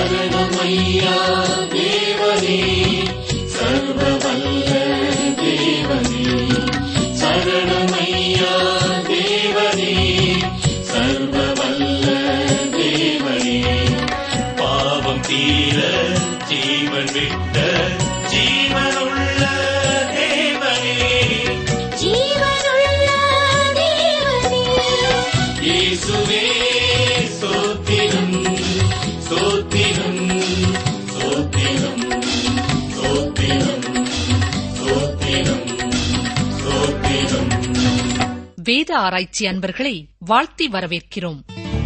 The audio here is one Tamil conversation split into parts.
சரணமையா தேவனே, சர்வவல்ல தேவனே. சரணமையா தேவனே, சர்வவல்ல தேவனே. பாவம் தீர ஜீவன் விட்ட ஜீவனுள்ள தேவனே, ஜீவனுள்ள தேவனே. இயேசுவே ஸ்தோத்திரம், ஸ்தோத்திரம், ஸ்தோத்திரம், ஸ்தோத்திரம், ஸ்தோத்திரம், ஸ்தோத்திரம். வேத ஆராய்ச்சி அன்பர்களை வாழ்த்தி வரவேற்கிறோம்.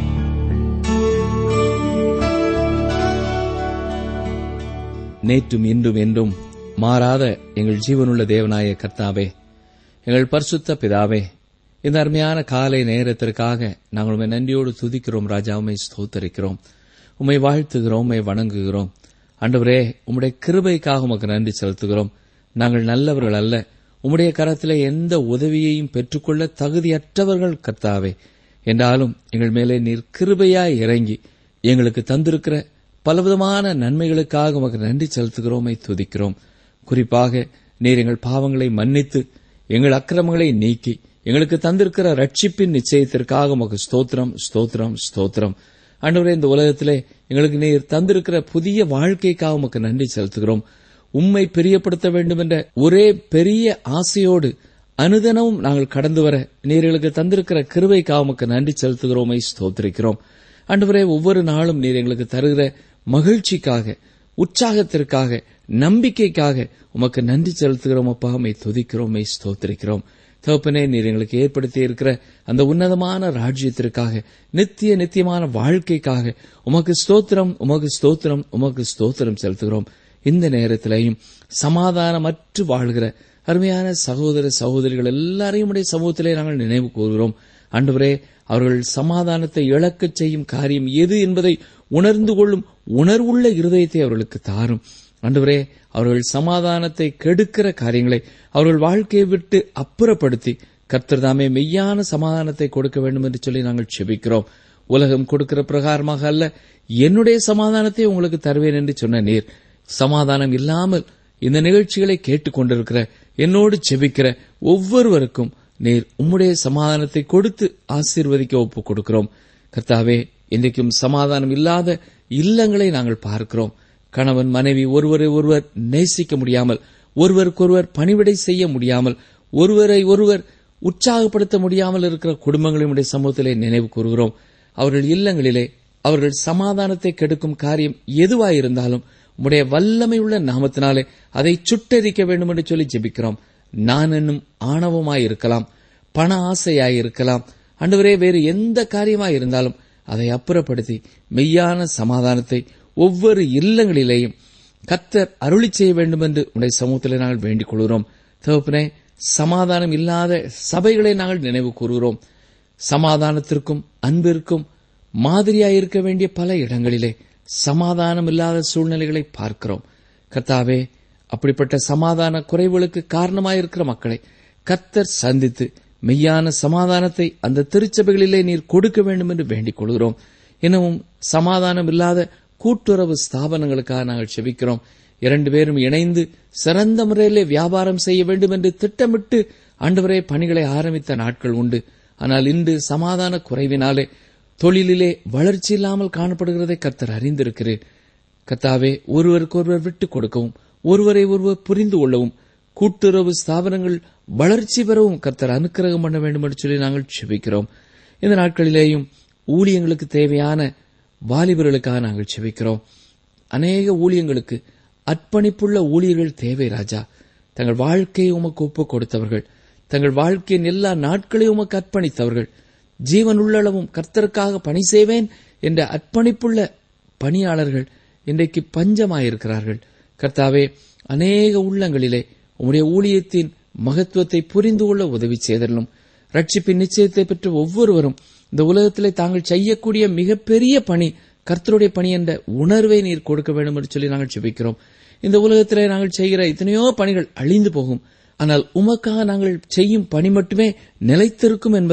நேற்றும் இன்றும் என்றும் மாறாத எங்கள் ஜீவனுள்ள தேவனாய கர்த்தாவே, எங்கள் பரிசுத்த பிதாவே, இந்த அருமையான காலை நேரத்திற்காக நாங்கள் உம்மை நன்றியோடு துதிக்கிறோம். ராஜா, உம்மை ஸ்தோத்தரிக்கிறோம், உம்மை வாழ்த்துகிறோம், உம்மை வணங்குகிறோம். ஆண்டவரே, உம்முடைய கிருபைக்காக உமக்கு நன்றி செலுத்துகிறோம். நாங்கள் நல்லவர்கள் அல்ல, உம்முடைய கரத்திலே எந்த உதவியையும் பெற்றுக்கொள்ள தகுதியற்றவர்கள் கர்த்தாவே. என்றாலும் எங்கள் மேலே நீர் கிருபையாய் இறங்கி எங்களுக்கு தந்திருக்கிற பலவிதமான நன்மைகளுக்காக உமக்கு நன்றி செலுத்துகிறோமை துதிக்கிறோம். குறிப்பாக நீர் எங்கள் பாவங்களை மன்னித்து எங்கள் அக்கிரமங்களை நீக்கி எங்களுக்கு தந்திருக்கிற ரட்சிப்பின் நிச்சயத்திற்காக உமக்கு ஸ்தோத்திரம், ஸ்தோத்திரம், ஸ்தோத்திரம். ஆண்டவரே, இந்த உலகத்திலே எங்களுக்கு நீர் தந்திருக்கிற புதிய வாழ்க்கைக்காக உமக்கு நன்றி செலுத்துகிறோம். உம்மை பிரியப்படுத்த வேண்டும் என்ற ஒரே பெரிய ஆசையோடு அனுதினமும் நாங்கள் கடந்து வர நீர் எங்களுக்கு தந்திருக்கிற கிருபைக்காக உமக்கு நன்றி செலுத்துகிறோமை ஸ்தோத்திரிக்கிறோம். ஆண்டவரே, ஒவ்வொரு நாளும் நீர் எங்களுக்கு தருகிற மகிழ்ச்சிக்காக, உற்சாகத்திற்காக, நம்பிக்கைக்காக உமக்கு நன்றி செலுத்துகிறோம். அப்பா, உம்மை துதிக்கிறோம், உம்மை ஸ்தோத்திரிக்கிறோம். தகப்பனே, நீர் எங்களுக்கு ஏற்படுத்தி இருக்கிற அந்த உன்னதமான ராஜ்யத்திற்காக, நித்தியமான வாழ்க்கைக்காக உமக்கு ஸ்தோத்திரம், உமக்கு ஸ்தோத்திரம், உமக்கு ஸ்தோத்திரம் செலுத்துகிறோம். இந்த நேரத்திலேயும் சமாதானமற்று வாழ்கிற அருமையான சகோதர சகோதரிகள் எல்லாரையும் உடைய சமூகத்திலே நாங்கள் நினைவு கூறுகிறோம். ஆண்டவரே, அவர்கள் சமாதானத்தை இழக்கச் செய்யும் காரியம் எது என்பதை உணர்ந்து கொள்ளும் உணர்வுள்ள இருதயத்தை அவர்களுக்கு தாரும். ஆண்டவரே, அவர்கள் சமாதானத்தை கெடுக்கிற காரியங்களை அவர்கள் வாழ்க்கையை விட்டு அப்புறப்படுத்தி கர்த்தர் தாமே மெய்யான சமாதானத்தை கொடுக்க வேண்டும் என்று சொல்லி நாங்கள் செபிக்கிறோம். உலகம் கொடுக்கிற பிரகாரமாக அல்ல, என்னுடைய சமாதானத்தை உங்களுக்கு தருவேன் என்று சொன்ன நீர், சமாதானம் இல்லாமல் இந்த நிகழ்ச்சிகளை கேட்டுக் கொண்டிருக்கிற என்னோடு செபிக்கிற ஒவ்வொருவருக்கும் நீர் உம்முடைய சமாதானத்தை கொடுத்து ஆசீர்வதிக்க ஒப்புக் கொடுக்கிறோம். கர்த்தாவே, இன்றைக்கும் சமாதானம் இல்லாத இல்லங்களை நாங்கள் பார்க்கிறோம். கணவன் மனைவி ஒருவரை ஒருவர் நேசிக்க முடியாமல், ஒருவருக்கொருவர் பணிவிடை செய்ய முடியாமல், ஒருவரை ஒருவர் உற்சாகப்படுத்த முடியாமல் இருக்கிற குடும்பங்களையும் உடைய சமூகத்திலே நினைவு கூறுகிறோம். அவர்கள் இல்லங்களிலே அவர்கள் சமாதானத்தை கெடுக்கும் காரியம் எதுவாயிருந்தாலும் உம்முடைய வல்லமை உள்ள நாமத்தினாலே அதை சுட்டெரிக்க வேண்டும் என்று சொல்லி ஜெபிக்கிறோம். நான் என்னும் ஆணவமாயிருக்கலாம், பண ஆசையாயிருக்கலாம், ஆண்டவரே, வேறு எந்த காரியமாயிருந்தாலும் அதை அப்புறப்படுத்தி மெய்யான சமாதானத்தை ஒவ்வொரு இல்லங்களிலேயும் கர்த்தர் அருளி செய்ய வேண்டும் என்று உடைய சமூகத்திலே நாங்கள் வேண்டிக் கொள்கிறோம். தகப்பனே, சமாதானம் இல்லாத சபைகளை நாங்கள் நினைவு கூறுகிறோம். சமாதானத்திற்கும் அன்பிற்கும் மாதிரியாயிருக்க வேண்டிய பல இடங்களிலே சமாதானம் இல்லாத சூழ்நிலைகளை பார்க்கிறோம். கர்த்தாவே, அப்படிப்பட்ட சமாதான குறைவுகளுக்கு காரணமாயிருக்கிற மக்களை கர்த்தர் சந்தித்து மெய்யான சமாதானத்தை அந்த திருச்சபைகளிலே நீர் கொடுக்க வேண்டும் என்று வேண்டிக் கொள்கிறோம். இன்னமும் சமாதானம் இல்லாத கூட்டுறவு ஸ்தாபனங்களுக்காக நாங்கள் செபிக்கிறோம். 2 பேரும் இணைந்து சிறந்த முறையிலே வியாபாரம் செய்ய வேண்டும் என்று திட்டமிட்டு ஆண்டவரே பணிகளை ஆரம்பித்த நாட்கள் உண்டு. ஆனால் இன்று சமாதான குறைவினாலே தொழிலிலே வளர்ச்சி இல்லாமல் காணப்படுகிறதை கர்த்தர் அறிந்திருக்கிறேன். கர்த்தாவே, ஒருவருக்கொருவர் விட்டுக் கொடுக்கவும், ஒருவரை ஒருவர் புரிந்து கொள்ளவும், கூட்டுறவு ஸ்தாபனங்கள் வளர்ச்சி பெறவும் கர்த்தர் அனுக்கிரகம் பண்ண வேண்டும் என்று சொல்லி நாங்கள் செபிக்கிறோம். இந்த நாட்களிலேயும் ஊழியங்களுக்கு தேவையான வாலிபர்களுக்காக நாங்கள் செபிக்கிறோம். அநேக ஊழியங்களுக்கு அர்ப்பணிப்புள்ள ஊழியர்கள் தேவை ராஜா. தங்கள் வாழ்க்கையை உமக்கு ஒப்புக் கொடுத்தவர்கள், தங்கள் வாழ்க்கையின் எல்லா நாட்களையும் உமக்கு அர்ப்பணித்தவர்கள், ஜீவனுள்ளளவும் கர்த்தருக்காக பணி செய்வேன் என்ற அர்ப்பணிப்புள்ள பணியாளர்கள் இன்றைக்கு பஞ்சமாயிருக்கிறார்கள். கர்த்தாவே, அநேக உள்ளங்களிலே உம்முடைய ஊழியத்தின் மகத்துவத்தை புரிந்து கொள்ள உதவி செய்தலும். ரட்சிப்பின் நிச்சயத்தை பெற்ற ஒவ்வொருவரும் இந்த உலகத்திலே தாங்கள் செய்யக்கூடிய மிகப்பெரிய பணி கர்த்தருடைய பணி என்ற உணர்வை நீர் கொடுக்க வேண்டும் என்று சொல்லி நாங்கள் ஜெபிக்கிறோம். இந்த உலகத்திலே நாங்கள் செய்கிற எத்தனையோ பணிகள் அழிந்து போகும், ஆனால் உமக்காக நாங்கள் செய்யும் பணி மட்டுமே நிலைத்திருக்கும் என்பதை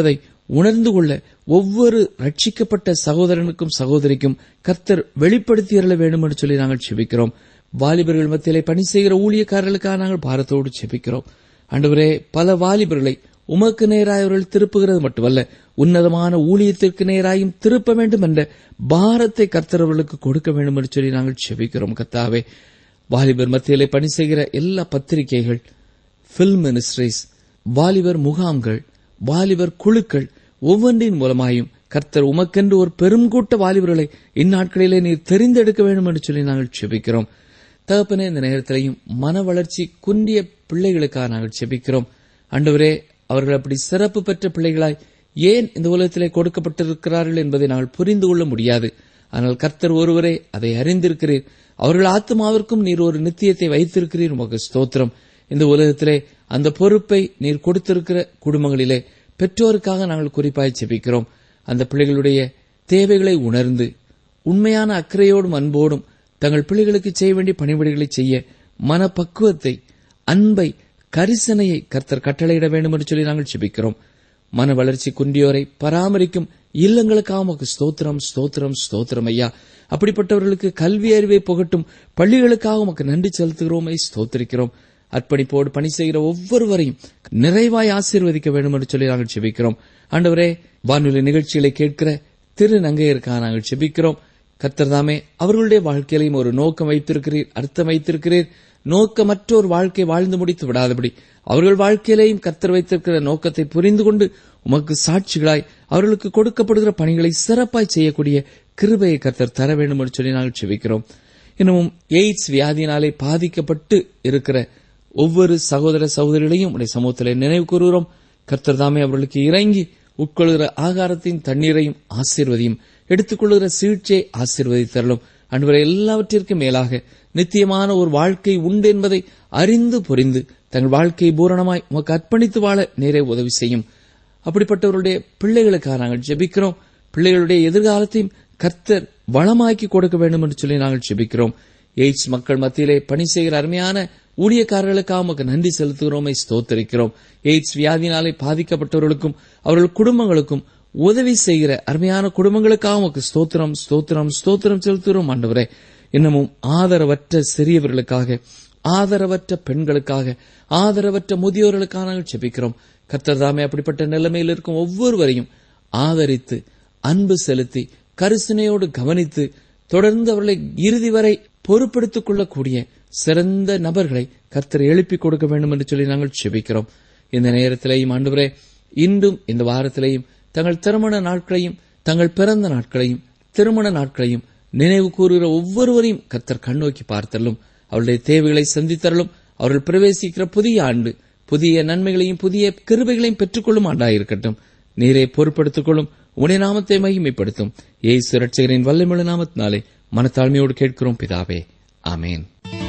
உணர்ந்து கொள்ள ஒவ்வொரு ரட்சிக்கப்பட்ட சகோதரனுக்கும் சகோதரிக்கும் கர்த்தர் வெளிப்படுத்தியருள வேண்டும் என்று சொல்லி நாங்கள் செபிக்கிறோம். வாலிபர்கள் மத்தியிலே பணி செய்கிற ஊழியக்காரர்களுக்காக நாங்கள் பாரத்தோடு செபிக்கிறோம். ஆண்டவரே, பல வாலிபர்களை உமக்கு நேராய் அவர்கள் திருப்புகிறது மட்டுமல்ல, உன்னதமான ஊழியத்திற்கு நேராயும் திருப்ப வேண்டும் என்ற பாரத்தை கர்த்தர் அவர்களுக்கு கொடுக்க வேண்டும் என்று சொல்லி நாங்கள் செபிக்கிறோம். கர்த்தாவே, வாலிபர் மத்தியிலே பணி செய்கிற எல்லா பத்திரிகைகள், பிலிம் மினிஸ்ட்ரிஸ், வாலிபர் முகாம்கள், வாலிபர் குழுக்கள் ஒவ்வொன்றின் மூலமாயும் கர்த்தர் உமக்கென்று ஒரு பெருங்கூட்ட வாலிபர்களை இந்நாட்களிலே நீர் தெரிந்தெடுக்க வேண்டும் என்று சொல்லி நாங்கள் செபிக்கிறோம். தகப்பனே, இந்த நேரத்திலையும் மன வளர்ச்சி குன்றிய பிள்ளைகளுக்காக நாங்கள் செபிக்கிறோம். ஆண்டவரே, அவர்கள் அப்படி சிறப்பு பெற்ற பிள்ளைகளாய் ஏன் இந்த உலகத்திலே கொடுக்கப்பட்டிருக்கிறார்கள் என்பதை நாங்கள் புரிந்து கொள்ள முடியாது. ஆனால் கர்த்தர் ஒருவரே அதை அறிந்திருக்கிறீர். அவர்கள் ஆத்மாவிற்கும் நீர் ஒரு நித்தியத்தை வைத்திருக்கிறீர். உமக்கு ஸ்தோத்திரம். இந்த உலகத்திலே அந்த பொறுப்பை நீர் கொடுத்திருக்கிற குடும்பங்களிலே பெற்றோருக்காக நாங்கள் குறிப்பாய் செபிக்கிறோம். அந்த பிள்ளைகளுடைய தேவைகளை உணர்ந்து உண்மையான அக்கறையோடும் அன்போடும் தங்கள் பிள்ளைகளுக்கு செய்ய வேண்டிய பணிவிடைகளை செய்ய மனப்பக்குவத்தை, அன்பை, கரிசனையை கர்த்தர் கட்டளையிட வேண்டும் என்று சொல்லி நாங்கள் செபிக்கிறோம். மன வளர்ச்சி குன்றியோரை பராமரிக்கும் இல்லங்களுக்காக உமக்கு ஸ்தோத்திரம், ஸ்தோத்திரம், ஸ்தோத்திரம் ஐயா. அப்படிப்பட்டவர்களுக்கு கல்வி அறிவை புகட்டும் பள்ளிகளுக்காக உமக்கு நன்றி செலுத்துகிறோமை ஸ்தோத்திரிக்கிறோம். அர்ப்பணிப்போடு பணி செய்கிற ஒவ்வொருவரையும் நிறைவாய் ஆசீர்வதிக்க வேண்டும் என்று சொல்லி நாங்கள் செபிக்கிறோம். ஆண்டவரே, வானொலி நிகழ்ச்சிகளை கேட்கிற திரு நங்கையருக்காக நாங்கள் செபிக்கிறோம். கர்த்தர் தாமே அவர்களுடைய வாழ்க்கையிலையும் ஒரு நோக்கம் வைத்திருக்கிறீர், அர்த்தம் வைத்திருக்கிறீர். நோக்கமற்ற ஒரு வாழ்க்கை வாழ்ந்து முடித்து விடாதபடி அவர்கள் வாழ்க்கையிலேயும் கர்த்தர் வைத்திருக்கிற நோக்கத்தை புரிந்து கொண்டு உமக்கு சாட்சிகளாய் அவர்களுக்கு கொடுக்கப்படுகிற பணிகளை சிறப்பாய் செய்யக்கூடிய கிருபையை கர்த்தர் தர வேண்டும் என்று சொல்லி நாங்கள் செபிக்கிறோம். இன்னமும் எய்ட்ஸ் வியாதியினாலே பாதிக்கப்பட்டு இருக்கிற ஒவ்வொரு சகோதர சகோதரிகளையும் உடைய சமூகத்திலே நினைவு கூறுகிறோம். கர்த்தர் தாமே அவர்களுக்கு இறங்கி உட்கொள்கிற ஆகாரத்தையும் தண்ணீரையும் ஆசீர்வதியும், எடுத்துக்கொள்கிற சிகிச்சையை ஆசீர்வதித்தரலும். அன்றுவரை எல்லாவற்றிற்கும் மேலாக நித்தியமான ஒரு வாழ்க்கை உண்டு என்பதை அறிந்து புரிந்து தங்கள் வாழ்க்கையை பூரணமாய் உமக்கு அர்ப்பணித்து வாழ நேரே உதவி செய்யும். அப்படிப்பட்டவருடைய பிள்ளைகளுக்காக நாங்கள் ஜெபிக்கிறோம். பிள்ளைகளுடைய எதிர்காலத்தையும் கர்த்தர் வளமாக்கி கொடுக்க வேண்டும் என்று சொல்லி நாங்கள் ஜெபிக்கிறோம். எய்ட்ஸ் மக்கள் மத்தியிலே பணி செய்கிற அருமையான ஊழியக்காரர்களுக்காக உமக்கு நன்றி செலுத்துகிறோமை ஸ்தோத்திரிக்கிறோம். எய்ட்ஸ் வியாதினாலே பாதிக்கப்பட்டவர்களுக்கும் அவர்கள் குடும்பங்களுக்கும் உதவி செய்கிற அருமையான குடும்பங்களுக்காக உமக்கு ஸ்தோத்திரம், ஸ்தோத்திரம், ஸ்தோத்திரம் செலுத்துகிறோம். ஆண்டவரே, இன்னமும் ஆதரவற்ற சிறியவர்களுக்காக, ஆதரவற்ற பெண்களுக்காக, ஆதரவற்ற முதியோர்களுக்காக நாங்கள் ஜெபிக்கிறோம். கர்த்தர் தாமே அப்படிப்பட்ட நிலைமையில் இருக்கும் ஒவ்வொருவரையும் ஆதரித்து அன்பு செலுத்தி கரிசனையோடு கவனித்து தொடர்ந்து அவர்களை இறுதி வரை பொறுப்படுத்திக் கொள்ளக்கூடிய சிறந்த நபர்களை கர்த்தர் எழுப்பிக் கொடுக்க வேண்டும் என்று சொல்லி நாங்கள் ஜெபிக்கிறோம். இந்த நேரத்திலேயும் ஆண்டவரே, இன்றும் இந்த வாரத்திலேயும் தங்கள் திருமண நாட்களையும் தங்கள் பிறந்த நாட்களையும் திருமண நாட்களையும் நினைவு கூறுகிற ஒவ்வொருவரையும் கர்த்தர் கண்ணோக்கி பார்த்தரலும். அவருடைய தேவைகளை சந்தித்தரலும். அவர்கள் பிரவேசிக்கிற புதிய ஆண்டு புதிய நன்மைகளையும் புதிய கிருபைகளையும் பெற்றுக்கொள்ளும் ஆண்டாயிருக்கட்டும். நீரே பொறுப்படுத்திக் கொள்ளும். உடைய நாமத்தை மகிமைப்படுத்தும். இயேசு இரட்சகரின் வல்லமையுள்ள நாமத்தினாலே மனத்தாழ்மையோடு கேட்கிறோம் பிதாவே, ஆமேன்.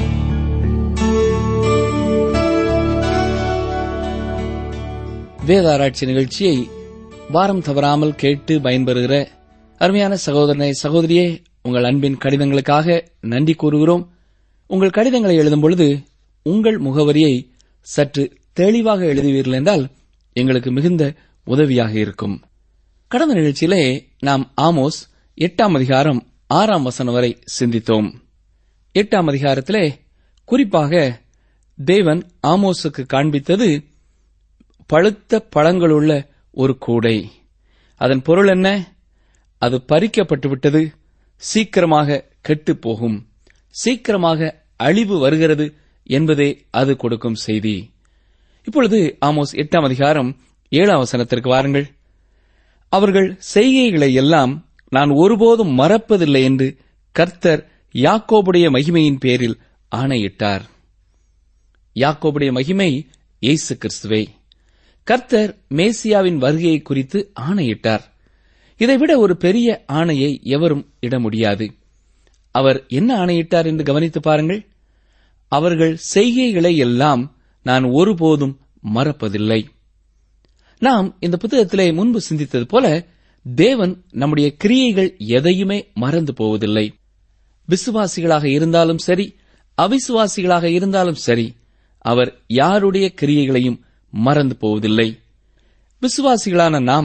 வேதாராய்ச்சி நிகழ்ச்சியை வாரம் தவறாமல் கேட்டு பயன்பெறுகிற அருமையான சகோதரனை சகோதரியே, உங்கள் அன்பின் கடிதங்களுக்காக நன்றி கூறுகிறோம். உங்கள் கடிதங்களை எழுதும் பொழுது உங்கள் முகவரியை சற்று தெளிவாக எழுதுவீர்கள் என்றால் எங்களுக்கு மிகுந்த உதவியாக இருக்கும். கடந்த நிகழ்ச்சியிலே நாம் ஆமோஸ் 8ஆம் அதிகாரம் 6ஆம் வசனம் வரை சிந்தித்தோம். 8ஆம் அதிகாரத்திலே குறிப்பாக தேவன் ஆமோஸுக்கு காண்பித்தது பழுத்த பழங்களுள்ள ஒரு கூடை. அதன் பொருள் என்ன? அது பறிக்கப்பட்டுவிட்டது, சீக்கிரமாக கெட்டுப் போகும், சீக்கிரமாக அழிவு வருகிறது என்பதே அது கொடுக்கும் செய்தி. இப்பொழுது ஆமோஸ் 8ஆம் அதிகாரம் 7ஆம் வசனத்திற்கு வாருங்கள். அவர்கள் செய்கைகளை எல்லாம் நான் ஒருபோதும் மறப்பதில்லை என்று கர்த்தர் யாக்கோபுடைய மகிமையின் பேரில் ஆணையிட்டார். யாக்கோபுடைய மகிமை இயேசு கிறிஸ்துவே. கர்த்தர் மேசியாவின் வருகையை குறித்து ஆணையிட்டார். இதைவிட ஒரு பெரிய ஆணையை எவரும் இட முடியாது. அவர் என்ன ஆணையிட்டார் என்று கவனித்து பாருங்கள். அவர்கள் செய்கைகளை எல்லாம் நான் ஒருபோதும் மறப்பதில்லை. நாம் இந்த புத்தகத்திலே முன்பு சிந்தித்தது போல தேவன் நம்முடைய கிரியைகள் எதையுமே மறந்து போவதில்லை. விசுவாசிகளாக இருந்தாலும் சரி, அவிசுவாசிகளாக இருந்தாலும் சரி, அவர் யாருடைய கிரியைகளையும் மறந்து போவதில்லை. விசுவாசிகளான நாம்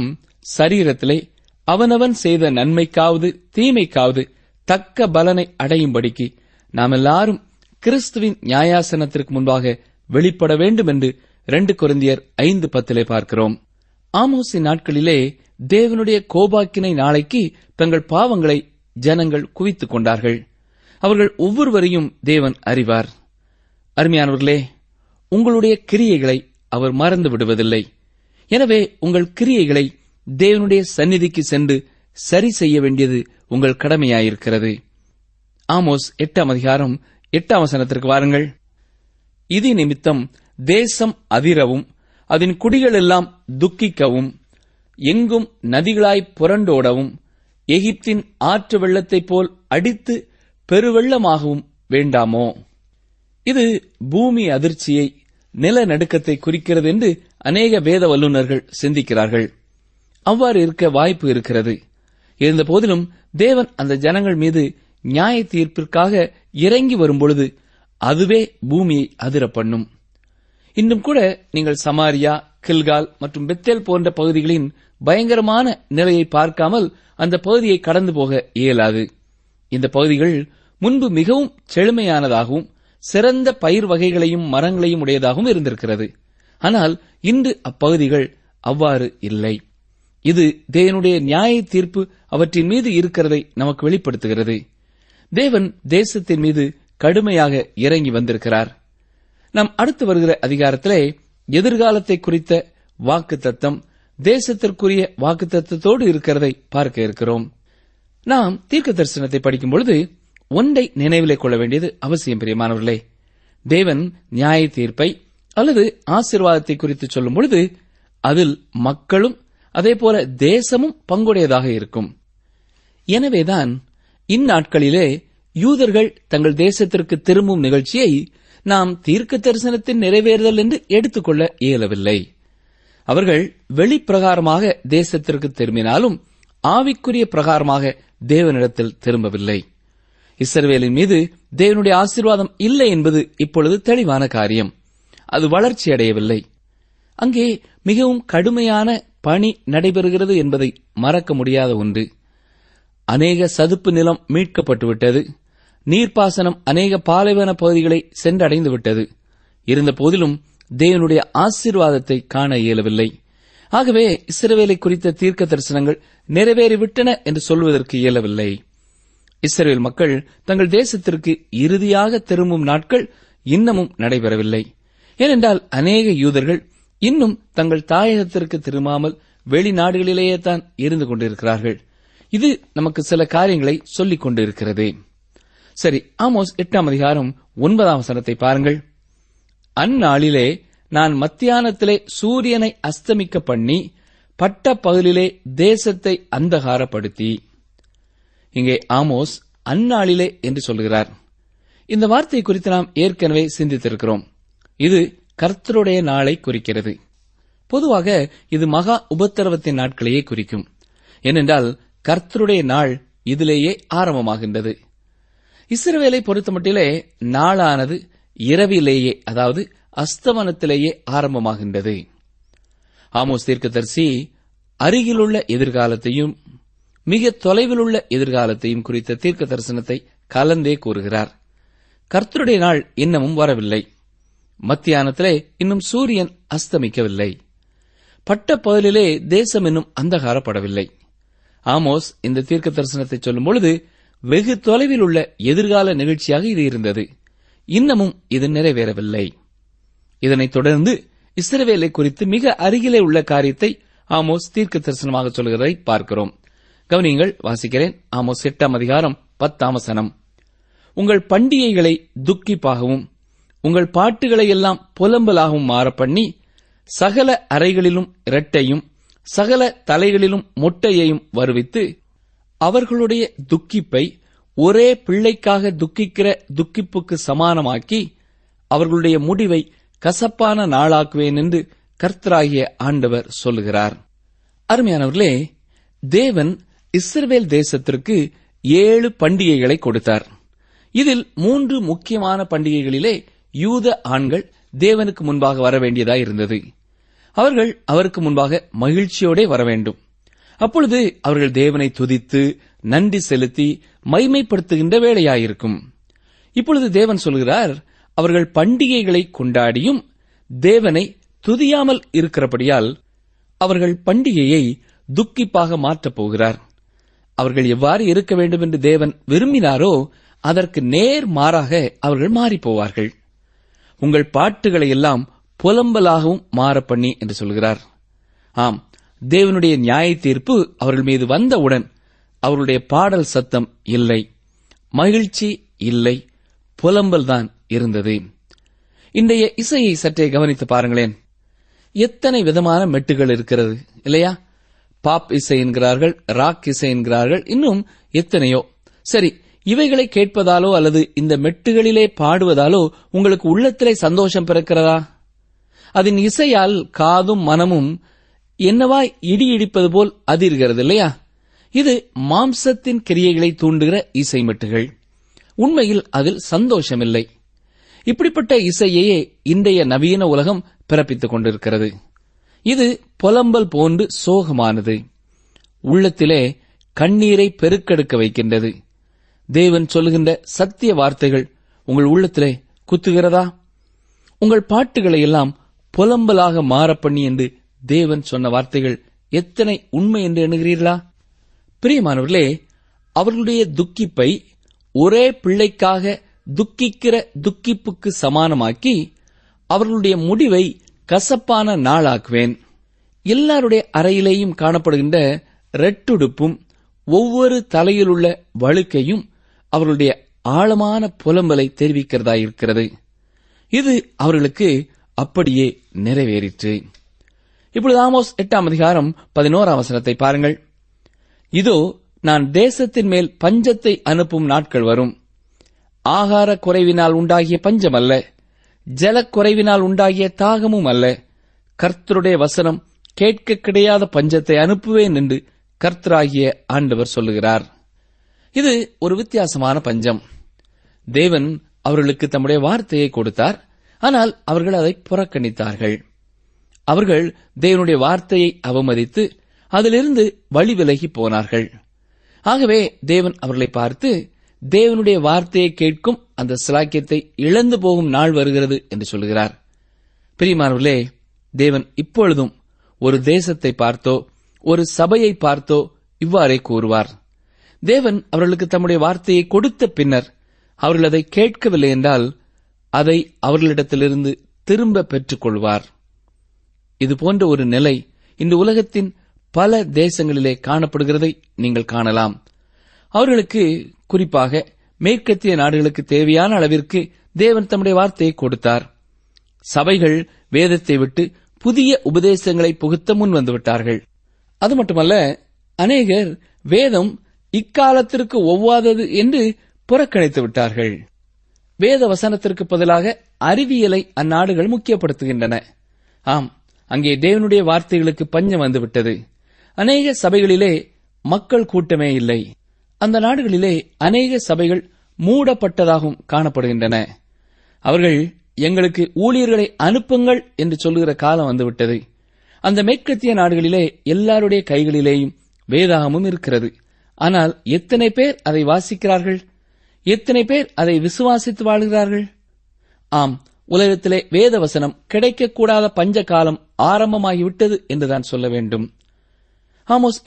சரீரத்திலே அவனவன் செய்த நன்மைக்காவது தீமைக்காவது தக்க பலனை அடையும்படிக்கு நாம் எல்லாரும் கிறிஸ்துவின் நியாயாசனத்திற்கு முன்பாக வெளிப்பட வேண்டும் என்று 2 கொரிந்தியர் 5:10 பார்க்கிறோம். ஆமோசின் நாட்களிலே தேவனுடைய கோபாக்கினை நாளைக்கு தங்கள் பாவங்களை ஜனங்கள் குவித்துக் கொண்டார்கள். அவர்கள் ஒவ்வொருவரையும் தேவன் அறிவார். அருமையானவர்களே, உங்களுடைய கிரியைகளை அவர் மறந்து விடுவதில்லை. எனவே உங்கள் கிரியைகளை தேவனுடைய சந்நிதிக்கு சென்று சரி செய்ய வேண்டியது உங்கள் கடமையாயிருக்கிறது. ஆமோஸ் 8:8 வாருங்கள். இது நிமித்தம் தேசம் அதிரவும் அதன் குடிகளெல்லாம் துக்கிக்கவும் எங்கும் நதிகளாய் புரண்டோடவும் எகிப்தின் ஆற்று வெள்ளத்தைப் போல் அடித்து பெருவெள்ளமாகவும் வேண்டாமோ? இது பூமி அதிர்ச்சியை, நிலநடுக்கத்தை குறிக்கிறது என்று அநேக வேத வல்லுநர்கள் சிந்திக்கிறார்கள். அவ்வாறு இருக்க வாய்ப்பு இருக்கிறது. இருந்தபோதிலும் தேவன் அந்த ஜனங்கள் மீது நியாய தீர்ப்பிற்காக இறங்கி வரும்பொழுது அதுவே பூமியை அதிர பண்ணும். இன்னும் கூட நீங்கள் சமாரியா, கில்கால் மற்றும் பெத்தேல் போன்ற பகுதிகளின் பயங்கரமான நிலையை பார்க்காமல் அந்த பகுதியை கடந்து போக இயலாது. இந்த பகுதிகள் முன்பு மிகவும் செழுமையானதாகவும் சிறந்த பயிர் வகைகளையும் மரங்களையும் உடையதாகவும் இருந்திருக்கிறது. ஆனால் இன்று அப்பகுதிகள் அவ்வாறு இல்லை. இது தேவனுடைய நியாய தீர்ப்பு அவற்றின் மீது இருக்கிறதை நமக்கு வெளிப்படுத்துகிறது. தேவன் தேசத்தின் மீது கடுமையாக இறங்கி வந்திருக்கிறார். நாம் அடுத்து வருகிற அதிகாரத்திலே எதிர்காலத்தை குறித்த வாக்குத்தத்தம் தேசத்திற்குரிய வாக்குத்தத்தத்தோடு இருக்கிறதை பார்க்க இருக்கிறோம். நாம் தீர்க்க தரிசனத்தை படிக்கும் பொழுது ஒன்றை நினைவிலே கொள்ள வேண்டியது அவசியம். பிரியமானவர்களே, தேவன் நியாய தீர்ப்பை அல்லது ஆசீர்வாதத்தை குறித்து சொல்லும் பொழுது அதில் மக்களும் அதேபோல தேசமும் பங்குடையதாக இருக்கும். எனவேதான் இந்நாட்களிலே யூதர்கள் தங்கள் தேசத்திற்கு திரும்பும் நிகழ்ச்சியை நாம் தீர்க்க தரிசனத்தின் நிறைவேறுதல் என்று எடுத்துக்கொள்ள இயலவில்லை. அவர்கள் வெளிப்பிரகாரமாக தேசத்திற்கு திரும்பினாலும் ஆவிக்குரிய பிரகாரமாக தேவனிடத்தில் திரும்பவில்லை. இஸ்ரவேலின் மீது தேவனுடைய ஆசீர்வாதம் இல்லை என்பது இப்பொழுது தெளிவான காரியம். அது வளர்ச்சியடையவில்லை. அங்கே மிகவும் கடுமையான பணி நடைபெறுகிறது என்பதை மறக்க முடியாத ஒன்று. அநேக சதுப்பு நிலம் மீட்கப்பட்டுவிட்டது. நீர்ப்பாசனம் அநேக பாலைவன பகுதிகளை சென்றடைந்து விட்டது. இருந்த போதிலும் தேவனுடைய ஆசீர்வாதத்தை காண இயலவில்லை. ஆகவே இஸ்ரவேலை குறித்த தீர்க்க தரிசனங்கள் நிறைவேறிவிட்டன என்று சொல்வதற்கு இயலவில்லை. இஸ்ரவேல் மக்கள் தங்கள் தேசத்திற்கு இறுதியாக திரும்பும் நாட்கள் இன்னமும் நடைபெறவில்லை. ஏனென்றால் அநேக யூதர்கள் இன்னும் தங்கள் தாயகத்திற்கு திரும்பாமல் வெளிநாடுகளிலேயே தான் இருந்து கொண்டிருக்கிறார்கள். இது நமக்கு சில காரியங்களை சொல்லிக் கொண்டிருக்கிறது. சரி, ஆமோஸ் 8:9 பாருங்கள். அந்நாளிலே நான் மத்தியானத்திலே சூரியனை அஸ்தமிக்க பண்ணி பட்ட பகலிலே தேசத்தை அந்தகாரப்படுத்தி. இங்கே ஆமோஸ் அந்நாளிலே என்று சொல்கிறார். இந்த வார்த்தை குறித்து நாம் ஏற்கனவே சிந்தித்திருக்கிறோம். இது கர்த்தருடைய நாளை குறிக்கிறது. பொதுவாக இது மகா உபத்திரவத்தின் நாட்களையே குறிக்கும். ஏனென்றால் கர்த்தருடைய நாள் இதிலேயே ஆரம்பமாகின்றது. இஸ்ரவேலை பொறுத்தமட்டிலே நாளானது இரவிலேயே, அதாவது அஸ்தமனத்திலேயே ஆரம்பமாகின்றது. ஆமோஸ் தீர்க்கதரிசி அருகிலுள்ள எதிர்காலத்தையும் மிக தொலைவில் உள்ள எதிர்காலத்தையும் குறித்த தீர்க்க தரிசனத்தை கலந்தே கூறுகிறார். கர்த்தருடைய நாள் இன்னமும் வரவில்லை. மத்தியானத்திலே இன்னும் சூரியன் அஸ்தமிக்கவில்லை. பட்ட பகலிலே தேசம் இன்னும் அந்தகாரப்படவில்லை. ஆமோஸ் இந்த தீர்க்க தரிசனத்தை சொல்லும் பொழுது வெகு தொலைவில் உள்ள எதிர்கால நிகழ்ச்சியாக இது இருந்தது. இன்னமும் இது நிறைவேறவில்லை. இதனைத் தொடர்ந்து இஸ்ரவேலை குறித்து மிக அருகிலே உள்ள காரியத்தை ஆமோஸ் தீர்க்க தரிசனமாக சொல்கிறதை பார்க்கிறோம். கவனியங்கள், வாசிக்கிறேன். ஆமோஸ் 8:10. உங்கள் பண்டிகைகளை துக்கிப்பாகவும் உங்கள் பாட்டுகளை எல்லாம் புலம்பலாகவும் மாறப்பண்ணி சகல அறைகளிலும் இரட்டையும் சகல தலைகளிலும் மொட்டையையும் வருவித்து அவர்களுடைய துக்கிப்பை ஒரே பிள்ளைக்காக துக்கிக்கிற துக்கிப்புக்கு சமானமாக்கி அவர்களுடைய முடிவை கசப்பான நாளாக்குவேன் என்று கர்த்தராகிய ஆண்டவர் சொல்லுகிறார். அருமையானவர்களே, தேவன் இஸ்ரவேல் தேசத்திற்கு 7 பண்டிகைகளை கொடுத்தார். இதில் 3 முக்கியமான பண்டிகைகளிலே யூத ஆண்கள் தேவனுக்கு முன்பாக வர வேண்டியதாய் இருந்தது. அவர்கள் அவருக்கு முன்பாக மகிழ்ச்சியோட வர வேண்டும். அப்பொழுது அவர்கள் தேவனை துதித்து நன்றி செலுத்தி மகிமைப்படுத்துகின்ற வேளையாயிருக்கும். இப்பொழுது தேவன் சொல்கிறார், அவர்கள் பண்டிகைகளை கொண்டாடியும் தேவனை துதியாமல் இருக்கிறபடியால் அவர்கள் பண்டிகையை துக்கிப்பாக மாற்றப் போகிறார். அவர்கள் எவ்வாறு இருக்க வேண்டும் என்று தேவன் விரும்பினாரோ அதற்கு நேர் மாறாக அவர்கள் மாறிப்போவார்கள். உங்கள் பாட்டுகளை எல்லாம் புலம்பலாகவும் மாறப்பண்ணி என்று சொல்கிறார். ஆம், தேவனுடைய நியாய தீர்ப்பு அவர்கள் மீது வந்தவுடன் அவருடைய பாடல் சத்தம் இல்லை, மகிழ்ச்சி இல்லை, புலம்பல்தான் இருந்தது. இன்றைய இசையை சற்றே கவனித்து பாருங்களேன். எத்தனை விதமான மெட்டுகள் இருக்கிறது இல்லையா? பாப் இசை என்கிறார்கள், ராக் இசை என்கிறார்கள், இன்னும் எத்தனையோ. சரி, இவைகளை கேட்பதாலோ அல்லது இந்த மெட்டுகளிலே பாடுவதாலோ உங்களுக்கு உள்ளத்திலே சந்தோஷம் பிறக்கிறதா? அதன் இசையால் காதும் மனமும் என்னவாய் இடி இடிப்பது போல் அதிர்கிறது இல்லையா? இது மாம்சத்தின் கிரியைகளை தூண்டுகிற இசை மெட்டுகள். உண்மையில் அதில் சந்தோஷமில்லை. இப்படிப்பட்ட இசையையே இன்றைய நவீன உலகம் பிறப்பித்துக் கொண்டிருக்கிறது. இது புலம்பல் போன்று சோகமானது. உள்ளத்திலே கண்ணீரை பெருக்கெடுக்க வைக்கின்றது. தேவன் சொல்லுகின்ற சத்திய வார்த்தைகள் உங்கள் உள்ளத்திலே குத்துகிறதா? உங்கள் பாட்டுகளை எல்லாம் புலம்பலாக மாறப்பண்ணி என்று தேவன் சொன்ன வார்த்தைகள் எத்தனை உண்மை என்று எண்ணுகிறீர்களா? பிரியமானவர்களே, அவர்களுடைய துக்கிப்பை ஒரே பிள்ளைக்காக துக்கிக்கிற துக்கிப்புக்கு சமானமாக்கி அவர்களுடைய முடிவை கசப்பான நாளாக்குவேன். எல்லாருடைய அறையிலேயும் காணப்படுகின்ற ரெட்டுடுப்பும் ஒவ்வொரு தலையிலுள்ள வழுக்கையும் அவர்களுடைய ஆழமான புலம்பலை தெரிவிக்கிறதாயிருக்கிறது. இது அவர்களுக்கு அப்படியே நிறைவேறிற்று. இப்பொழுது ஆமோஸ் 8:11 பாருங்கள். இதோ, நான் தேசத்தின் மேல் பஞ்சத்தை அனுப்பும் நாட்கள் வரும். ஆகார குறைவினால் உண்டாகிய பஞ்சம் அல்ல, ஜலக்குறைவினால் உண்டாகிய தாகமும் அல்ல. கர்த்தருடைய வசனம் கேட்க கிடையாத பஞ்சத்தை அனுப்புவேன் என்று கர்த்தராகிய ஆண்டவர் சொல்லுகிறார். இது ஒரு வித்தியாசமான பஞ்சம். தேவன் அவர்களுக்கு தம்முடைய வார்த்தையை கொடுத்தார். ஆனால் அவர்கள் அதை புறக்கணித்தார்கள். அவர்கள் தேவனுடைய வார்த்தையை அவமதித்து அதிலிருந்து வழி விலகி போனார்கள். ஆகவே தேவன் அவர்களை பார்த்து, தேவனுடைய வார்த்தையை கேட்கும் அந்த சிலாக்கியத்தை இழந்து போகும் நாள் வருகிறது என்று சொல்கிறார். பிரியமானவர்களே, தேவன் இப்பொழுதும் ஒரு தேசத்தை பார்த்தோ ஒரு சபையை பார்த்தோ இவ்வாறே கூறுவார். தேவன் அவர்களுக்கு தம்முடைய வார்த்தையை கொடுத்த பின்னர் அவர்கள் அதை கேட்கவில்லை என்றால் அதை அவர்களிடத்திலிருந்து திரும்ப பெற்றுக் கொள்வார். இதுபோன்ற ஒரு நிலை இந்த உலகத்தின் பல தேசங்களிலே காணப்படுகிறதை நீங்கள் காணலாம். அவர்களுக்கு, குறிப்பாக மேற்கத்திய நாடுகளுக்கு தேவையான அளவிற்கு தேவன் தம்முடைய வார்த்தையை கொடுத்தார். சபைகள் வேதத்தை விட்டு புதிய உபதேசங்களை புகுத்த முன் வந்துவிட்டார்கள். அது மட்டுமல்ல, அநேகர் வேதம் இக்காலத்திற்கு ஒவ்வாதது என்று புறக்கணித்து விட்டார்கள். வேத வசனத்திற்கு பதிலாக அறிவியலை அந்நாடுகள் முக்கியப்படுத்துகின்றன. ஆம், அங்கே தேவனுடைய வார்த்தைகளுக்கு பஞ்சம் வந்துவிட்டது. அநேக சபைகளிலே மக்கள் கூட்டமே இல்லை. அந்த நாடுகளிலே அநேக சபைகள் மூடப்பட்டதாகவும் காணப்படுகின்றன. அவர்கள் எங்களுக்கு ஊழியர்களை அனுப்புங்கள் என்று சொல்லுகிற காலம் வந்துவிட்டது. அந்த மேற்கத்திய நாடுகளிலே எல்லாருடைய கைகளிலேயும் வேதாகமும் இருக்கிறது. ஆனால் எத்தனை பேர் அதை வாசிக்கிறார்கள்? எத்தனை பேர் அதை விசுவாசித்து வாழ்கிறார்கள்? ஆம், உலகத்திலே வேத வசனம் கிடைக்கக்கூடாத பஞ்ச காலம் ஆரம்பமாகிவிட்டது என்றுதான் சொல்ல வேண்டும். ஆமோஸ்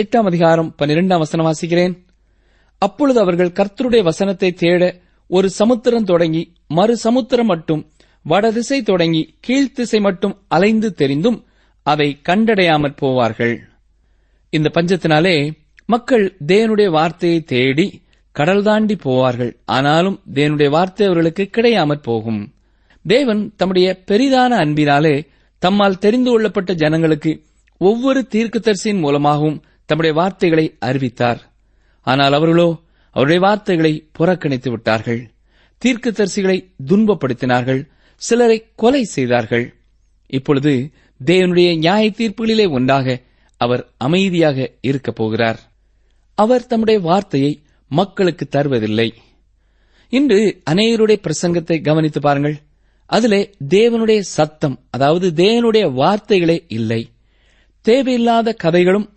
8:12 வாசிக்கிறேன். அப்பொழுது அவர்கள் கர்த்தருடைய வசனத்தை தேட ஒரு சமுத்திரம் தொடங்கி மறு சமுத்திரம் மட்டும், வடதிசை தொடங்கி கீழ்த்திசை மட்டும் அலைந்து தெரிந்தும் அதை கண்டடையாமற் போவார்கள். இந்த பஞ்சத்தினாலே மக்கள் தேவனுடைய வார்த்தையை தேடி கடல் தாண்டி போவார்கள். ஆனாலும் தேவனுடைய வார்த்தை அவர்களுக்கு கிடையாமற் போகும். தேவன் தம்முடைய பெரிதான அன்பினாலே தம்மால் தெரிந்து கொள்ளப்பட்ட ஜனங்களுக்கு ஒவ்வொரு தீர்க்கதரிசியின் மூலமாகவும் தம்முடைய வார்த்தைகளை அறிவித்தார். ஆனால் அவர்களோ அவருடைய வார்த்தைகளை புறக்கணித்து விட்டார்கள். தீர்க்கதரிசிகளை துன்பப்படுத்தினார்கள், சிலரை கொலை செய்தார்கள். இப்பொழுது தேவனுடைய நியாய தீர்ப்புகளிலே ஒன்றாக அவர் அமைதியாக இருக்கப் போகிறார். அவர் தம்முடைய வார்த்தையை மக்களுக்கு தருவதில்லை. இன்று அநேகருடைய பிரசங்கத்தை கவனித்து பாருங்கள். அதிலே தேவனுடைய சத்தம், அதாவது தேவனுடைய வார்த்தைகளே இல்லை. தேவையில்லாத கதைகளும்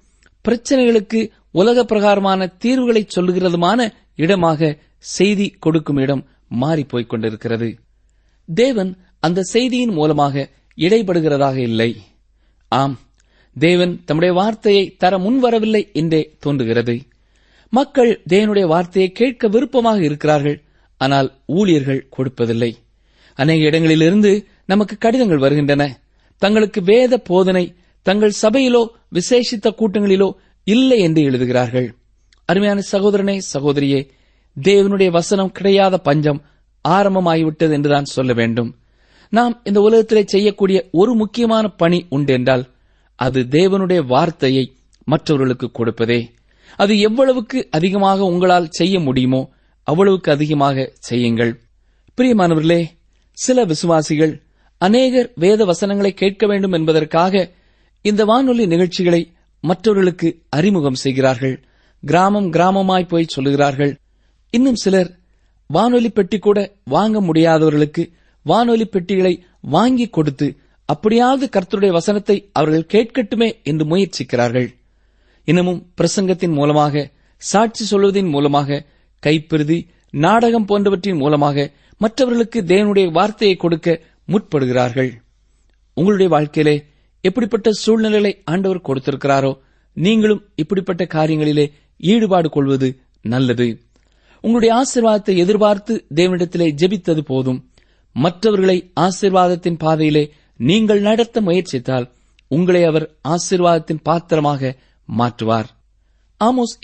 பிரச்சனைகளுக்கு உலக பிரகாரமான தீர்வுகளை சொல்லுகிறதுமான இடமாக செய்தி கொடுக்கும் இடம் மாறிப்போய்க் கொண்டிருக்கிறது. தேவன் அந்த செய்தியின் மூலமாக இடைபடுகிறதாக இல்லை. ஆம், தேவன் தம்முடைய வார்த்தையை தர முன்வரவில்லை என்றே தோன்றுகிறது. மக்கள் தேவனுடைய வார்த்தையை கேட்க விருப்பமாக இருக்கிறார்கள், ஆனால் ஊழியர்கள் கொடுப்பதில்லை. அநேக இடங்களிலிருந்து நமக்கு கடிதங்கள் வருகின்றன. தங்களுக்கு வேத போதனை தங்கள் சபையிலோ விசேஷித்த கூட்டங்களிலோ இல்லை என்று எழுதுகிறார்கள். அருமையான சகோதரனே, சகோதரியே, தேவனுடைய வசனம் கிடையாத பஞ்சம் ஆரம்பமாகிவிட்டது என்றுதான் சொல்ல வேண்டும். நாம் இந்த உலகத்திலே செய்யக்கூடிய ஒரு முக்கியமான பணி உண்டென்றால் அது தேவனுடைய வார்த்தையை மற்றவர்களுக்கு கொடுப்பதே. அது எவ்வளவுக்கு அதிகமாக உங்களால் செய்ய முடியுமோ அவ்வளவுக்கு அதிகமாக செய்யுங்கள். பிரியமானவர்களே, சில விசுவாசிகள் அநேகர் வேத வசனங்களை கேட்க வேண்டும் என்பதற்காக இந்த வானொலி நிகழ்ச்சிகளை மற்றவர்களுக்கு அறிமுகம் செய்கிறார்கள். கிராமம் கிராமமாய் போய் சொல்லுகிறார்கள். இன்னும் சிலர் வானொலி பெட்டி கூட வாங்க முடியாதவர்களுக்கு வானொலி பெட்டிகளை வாங்கி கொடுத்து அப்படியாவது கர்த்தருடைய வசனத்தை அவர்கள் கேட்கட்டுமே என்று முயற்சிக்கிறார்கள். இன்னமும் பிரசங்கத்தின் மூலமாக, சாட்சி சொல்வதின் மூலமாக, கைப்பிரதி, நாடகம் போன்றவற்றின் மூலமாக மற்றவர்களுக்கு தேவனுடைய வார்த்தையை கொடுக்க முற்படுகிறார்கள். உங்களுடைய வாழ்க்கையிலே எப்படிப்பட்ட சூழ்நிலைகளை ஆண்டவர் கொடுத்திருக்கிறாரோ நீங்களும் இப்படிப்பட்ட காரியங்களிலே ஈடுபாடு கொள்வது நல்லது. உங்களுடைய ஆசீர்வாதத்தை எதிர்பார்த்து தேவனிடத்திலே ஜெபித்தது போதும். மற்றவர்களை ஆசீர்வாதத்தின் பாதையிலே நீங்கள் நடத்த முயற்சித்தால் உங்களை அவர் ஆசீர்வாதத்தின் பாத்திரமாக மாற்றுவார். ஆமோஸ்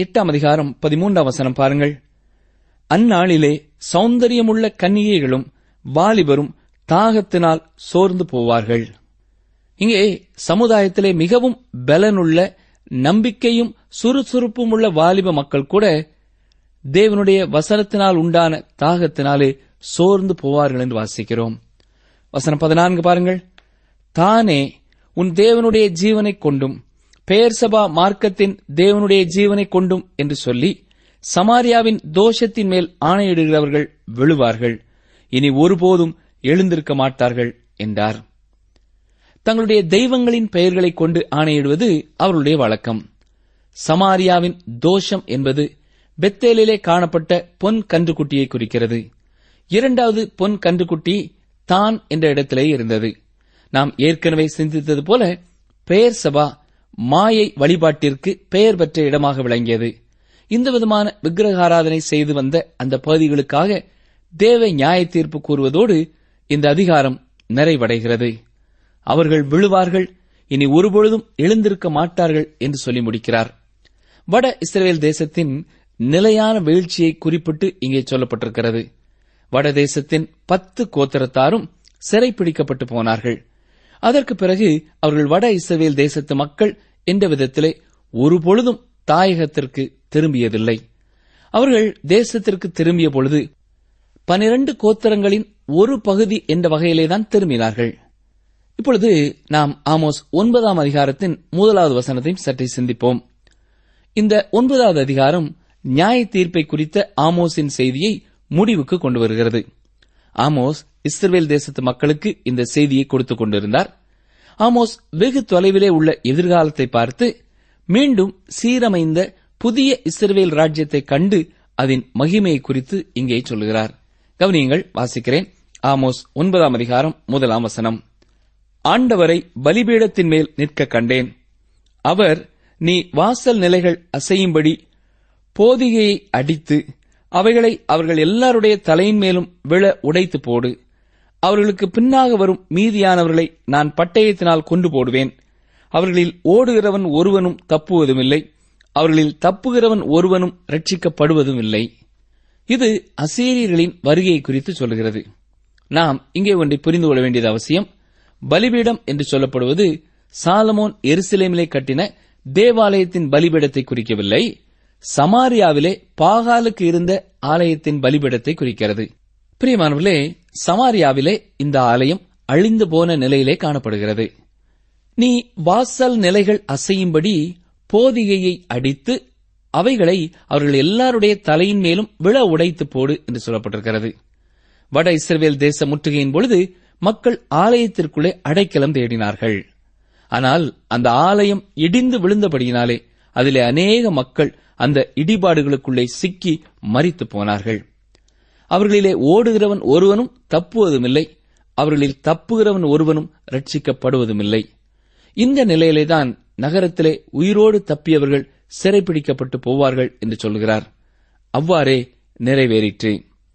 8:13 பாருங்கள். அந்நாளிலே சௌந்தரியமுள்ள கன்னிகைகளும் வாலிபரும் தாகத்தினால் சோர்ந்து போவார்கள். இங்கே சமுதாயத்திலே மிகவும் பலனுள்ள, நம்பிக்கையும் சுறுசுறுப்பும் உள்ள வாலிப மக்கள் கூட தேவனுடைய வசனத்தினால் உண்டான தாகத்தினாலே சோர்ந்து போவார்கள் என்று வாசிக்கிறோம். வசனம் 14 பாருங்கள். தானே உன் தேவனுடைய ஜீவனை கொண்டும் பெயர்சபா மார்க்கத்தின் தேவனுடைய ஜீவனை கொண்டும் என்று சொல்லி சமாரியாவின் தோஷத்தின் மேல் ஆணையிடுகிறவர்கள் விழுவார்கள், இனி ஒருபோதும் எழுந்திருக்க மாட்டார்கள் என்றார். தங்களுடைய தெய்வங்களின் பெயர்களைக் கொண்டு ஆணையிடுவது அவர்களுடைய வழக்கம். சமாரியாவின் தோஷம் என்பது பெத்தேலிலே காணப்பட்ட பொன் கன்றுக்குட்டியை குறிக்கிறது. இரண்டாவது பொன் கன்றுக்குட்டி தான் என்ற இடத்திலே இருந்தது. நாம் ஏற்கனவே சிந்தித்தது போல பெயர்சபா மாயை வழிபாட்டிற்கு பெயர் பெற்ற இடமாக விளங்கியது. இந்த விதமான விக்கிரகாராதனை செய்து வந்த அந்த பகுதிகளுக்காக தேவ நியாய தீர்ப்பு கூறுவதோடு இந்த அதிகாரம் நிறைவடைகிறது. அவர்கள் விழுவார்கள், இனி ஒருபொழுதும் எழுந்திருக்க மாட்டார்கள் என்று சொல்லி முடிக்கிறார். வட இஸ்ரவேல் தேசத்தின் நிலையான வீழ்ச்சியை குறிப்பிட்டு இங்கே சொல்லப்பட்டிருக்கிறது. வடதேசத்தின் 10 கோத்திரத்தாரும் சிறைப்பிடிக்கப்பட்டு போனார்கள். அதற்கு பிறகு அவர்கள் வட இஸ்ரவேல் தேசத்து மக்கள் என்ற விதத்திலே ஒருபொழுதும் தாயகத்திற்கு திரும்பியதில்லை. அவர்கள் தேசத்திற்கு திரும்பிய பொழுது 12 கோத்திரங்களின் ஒரு பகுதி என்ற வகையிலேதான் திரும்பினார்கள். இப்பொழுது நாம் ஆமோஸ் 9ஆம் அதிகாரத்தின் 1வது வசனத்தையும் சற்றே சிந்திப்போம். இந்த 9வது அதிகாரம் நியாய தீர்ப்பை குறித்த ஆமோஸின் செய்தியை முடிவுக்கு கொண்டு வருகிறது. ஆமோஸ் இஸ்ரவேல் தேசத்து மக்களுக்கு இந்த செய்தியை கொடுத்துக் கொண்டிருந்தார். ஆமோஸ் வெகு தொலைவிலே உள்ள எதிர்காலத்தை பார்த்து மீண்டும் சீரமைந்த புதிய இஸ்ரவேல் ராஜ்யத்தை கண்டு அதன் மகிமையை குறித்து இங்கே சொல்லுகிறார். கவனியுங்கள், வாசிக்கிறேன். ஆமோஸ் 9ஆம் அதிகாரம் 1ஆம் வசனம். ஆண்டவரை பலிபீடத்தின் மேல் நிற்க கண்டேன். அவர், நீ வாசல் நிலைகள் அசையும்படி போதிகையை அடித்து அவைகளை அவர்கள் எல்லாருடைய தலையின் மேலும் விழ உடைத்து போடு. அவர்களுக்கு பின்னாக வரும் மீதியானவர்களை நான் பட்டயத்தினால் கொண்டு போடுவேன். அவர்களில் ஓடுகிறவன் ஒருவனும் தப்புவதுமில்லை, அவர்களில் தப்புகிறவன் ஒருவனும் ரட்சிக்கப்படுவதும் இல்லை. இது அசீரியர்களின் வருகையை குறித்து சொல்கிறது. நாம் இங்கே ஒன்றை புரிந்து கொள்ள வேண்டியது அவசியம். பலிபீடம் என்று சொல்லப்படுவது சாலமோன் எருசலேமிலே கட்டின தேவாலயத்தின் பலிபீடத்தை குறிக்கவில்லை, சமாரியாவிலே பாகாலுக்கு இருந்த ஆலயத்தின் பலிபீடத்தை குறிக்கிறது. பிரியமானவர்களே, சமாரியாவிலே இந்த ஆலயம் அழிந்து போன நிலையிலே காணப்படுகிறது. நீ வாசல் நிலைகள் அசையும்படி போதிகையை அடித்து அவைகளை அவர்கள் எல்லாருடைய தலையின் மேலும் விழ உடைத்து போடு என்று சொல்லப்பட்டிருக்கிறது. வட இஸ்ரவேல் தேச முற்றுகையின் பொழுது மக்கள் ஆலயத்திற்குள்ளே அடைக்கலம் தேடினார்கள். ஆனால் அந்த ஆலயம் இடிந்து விழுந்தபடியினாலே அதிலே அநேக மக்கள் அந்த இடிபாடுகளுக்குள்ளே சிக்கி மரித்து போனார்கள். அவர்களிலே ஓடுகிறவன் ஒருவனும் தப்புவதுமில்லை, அவர்களில் தப்புகிறவன் ஒருவனும் ரட்சிக்கப்படுவதுமில்லை. இந்த நிலையிலேதான் நகரத்திலே உயிரோடு தப்பியவர்கள் சிறைப்பிடிக்கப்பட்டு போவார்கள் என்று சொல்கிறார். அவ்வாறே நிறைவேறிற்று.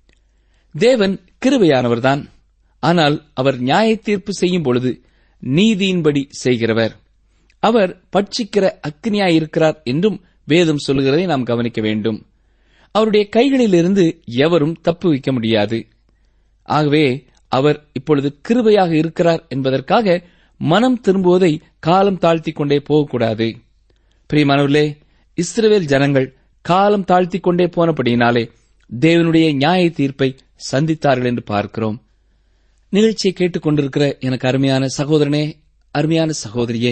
தேவன் கிருபையானவர்தான். ஆனால் அவர் நியாய தீர்ப்பு செய்யும் பொழுது நீதியின்படி செய்கிறவர். அவர் பட்சிக்கிற அக்கினியாயிருக்கிறார் என்றும் வேதம் சொல்லுகிறதை நாம் கவனிக்க வேண்டும். அவருடைய கைகளிலிருந்து எவரும் தப்புவிக்க முடியாது. ஆகவே அவர் இப்பொழுது கிருபையாக இருக்கிறார் என்பதற்காக மனம் திரும்புவதை காலம் தாழ்த்திக் கொண்டே போகக்கூடாது. பிரியமானவர்களே, இஸ்ரவேல் ஜனங்கள் காலம் தாழ்த்திக் கொண்டே போனபடியினாலே தேவனுடைய நியாய தீர்ப்பை சந்தித்தார்கள் என்று பார்க்கிறோம். நிகழ்ச்சியை கேட்டுக் கொண்டிருக்கிற எனக்கு அருமையான சகோதரனே, அருமையான சகோதரியே,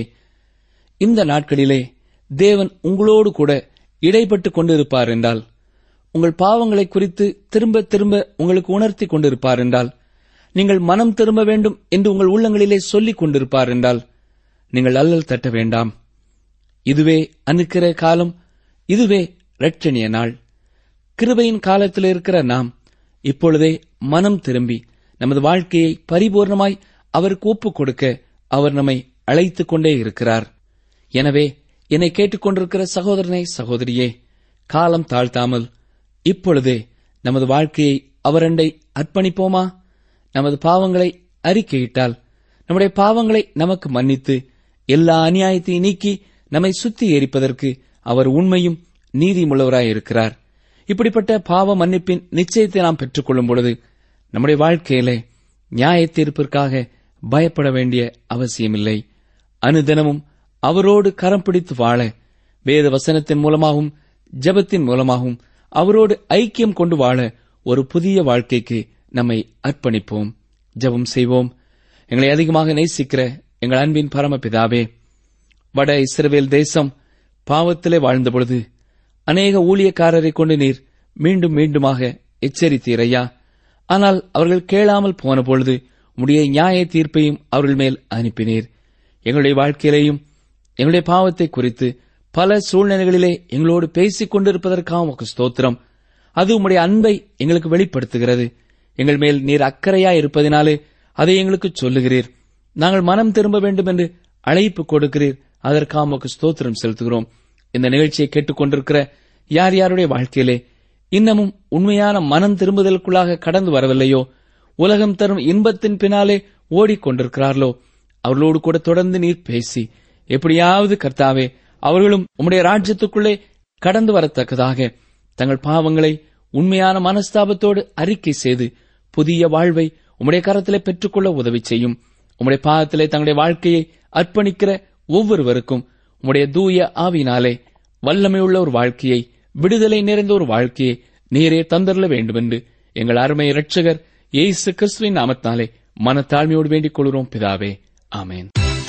இந்த நாட்களிலே தேவன் உங்களோடு கூட இடைப்பட்டுக் கொண்டிருப்பார் என்றால், உங்கள் பாவங்களை குறித்து திரும்ப திரும்ப உங்களுக்கு உணர்த்தி கொண்டிருப்பார் என்றால், நீங்கள் மனம் திரும்ப வேண்டும் என்று உங்கள் உள்ளங்களிலே சொல்லிக் கொண்டிருப்பார் என்றால், நீங்கள் அல்லல் தட்ட வேண்டாம். இதுவே அனுக்கிற காலம், இதுவே இரட்சணிய நாள். கிருபையின் காலத்தில் இருக்கிற நாம் இப்பொழுதே மனம் திரும்பி நமது வாழ்க்கையை பரிபூர்ணமாய் அவருக்கு ஒப்புக் கொடுக்க அவர் நம்மை அழைத்துக் கொண்டே இருக்கிறார். எனவே என்னை கேட்டுக்கொண்டிருக்கிற சகோதரனே, சகோதரியே, காலம் தாழ்த்தாமல் இப்பொழுதே நமது வாழ்க்கையை அவரண்டை அர்ப்பணிப்போமா? நமது பாவங்களை அறிக்கையிட்டால் நம்முடைய பாவங்களை நமக்கு மன்னித்து எல்லா அநியாயத்தையும் நீக்கி நம்மை சுத்திகரிப்பதற்கு அவர் உண்மையும் நீதியுள்ளவராயிருக்கிறார். இப்படிப்பட்ட பாவ மன்னிப்பின் நிச்சயத்தை நாம் பெற்றுக் கொள்ளும் பொழுது நம்முடைய வாழ்க்கையிலே நியாய தீர்ப்பிற்காக பயப்பட வேண்டிய அவசியமில்லை. அனுதினமும் அவரோடு கரம் பிடித்து வாழ வேத வசனத்தின் மூலமாகவும் ஜெபத்தின் மூலமாகவும் அவரோடு ஐக்கியம் கொண்டு வாழ ஒரு புதிய வாழ்க்கைக்கு நம்மை அர்ப்பணிப்போம். ஜெபம் செய்வோம். எங்களை அதிகமாக நேசிக்கிற எங்கள் அன்பின் பரமபிதாவே, வட இஸ்ரவேல் தேசம் பாவத்திலே வாழ்ந்தபொழுது அநேக ஊழியக்காரரை கொண்டு நீர் மீண்டும் மீண்டுமாக எச்சரித்தீரையா. ஆனால் அவர்கள் கேளாமல் போனபொழுது உம்முடைய நியாய தீர்ப்பையும் அவர்கள் மேல் அனுப்பினீர். எங்களுடைய வாழ்க்கையிலேயும் எங்களுடைய பாவத்தை குறித்து பல சூழ்நிலைகளிலே எங்களோடு பேசிக் கொண்டிருப்பதற்காக உமக்கு ஸ்தோத்திரம். அது உம்முடைய அன்பை எங்களுக்கு வெளிப்படுத்துகிறது. எங்கள் மேல் நீர் அக்கறையாய் இருப்பதினாலே அதை எங்களுக்கு சொல்லுகிறீர். நாங்கள் மனம் திரும்ப வேண்டும் என்று அழைப்பு கொடுக்கிறீர். அதற்காக உமக்கு ஸ்தோத்திரம் செலுத்துகிறோம். இந்த நிகழ்ச்சியை கேட்டுக் கொண்டிருக்கிற யார் யாருடைய வாழ்க்கையிலே இன்னமும் உண்மையான மனம் திரும்புதலுக்குள்ளாக கடந்து வரவில்லையோ, உலகம் தரும் இன்பத்தின் பின்னாலே ஓடிக்கொண்டிருக்கிறார்களோ, அவர்களோடு கூட தொடர்ந்து நீர் பேசி எப்படியாவது கர்த்தாவே அவர்களும் உம்முடைய ராஜ்யத்துக்குள்ளே கடந்து வரத்தக்கதாக தங்கள் பாவங்களை உண்மையான மனஸ்தாபத்தோடு அறிக்கை செய்து புதிய வாழ்வை உம்முடைய கரத்திலே பெற்றுக்கொள்ள உதவி செய்யும். உம்முடைய பாதத்திலே தங்களுடைய வாழ்க்கையை அர்ப்பணிக்கிற ஒவ்வொருவருக்கும் உம்முடைய தூய ஆவியினாலே வல்லமையுள்ள ஒரு வாழ்க்கையை, விடுதலை நிறைந்த ஒரு வாழ்க்கையை நீரே தந்தரல வேண்டுமென்று எங்கள் அருமை இரட்சகர் இயேசு கிறிஸ்துவின் நாமத்தினாலே மனத்தாழ்மையோடு வேண்டிக் கொள்கிறோம் பிதாவே. ஆமென்.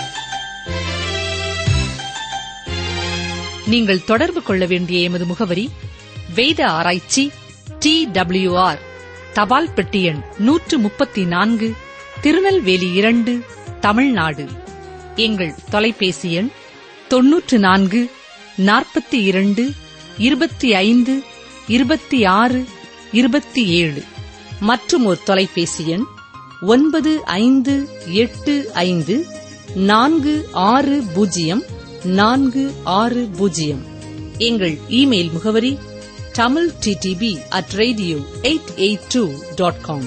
நீங்கள் தொடர்பு கொள்ள வேண்டிய எமது முகவரி: வேத ஆராய்ச்சி, TWR, தபால் பெட்டி எண் 134, திருநெல்வேலி 2, தமிழ்நாடு. எங்கள் தொலைபேசி எண் 94 42 25 26 27. மற்றும் ஒரு தொலைபேசி எண் 9585 460 460. எங்கள் இமெயில் முகவரி tamilttb@radio882.com.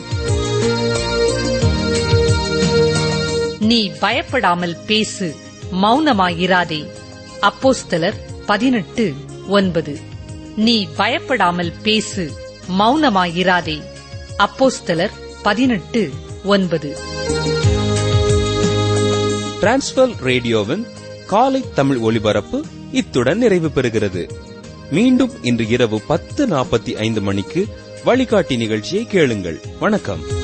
நீ பயப்படாமல் பேசு, மௌனமாயிராதே. அப்போஸ்தலர் 18:9. நீ பயப்படாமல் பேசு, மௌனமாயிராதே. அப்போஸ்தலர் 18:9. டிரான்ஸ்வர் ரேடியோவின் காலை தமிழ் ஒலிபரப்பு இத்துடன் நிறைவு பெறுகிறது. மீண்டும் இன்று இரவு 10:45 மணிக்கு வழிகாட்டி நிகழ்ச்சியை கேளுங்கள். வணக்கம்.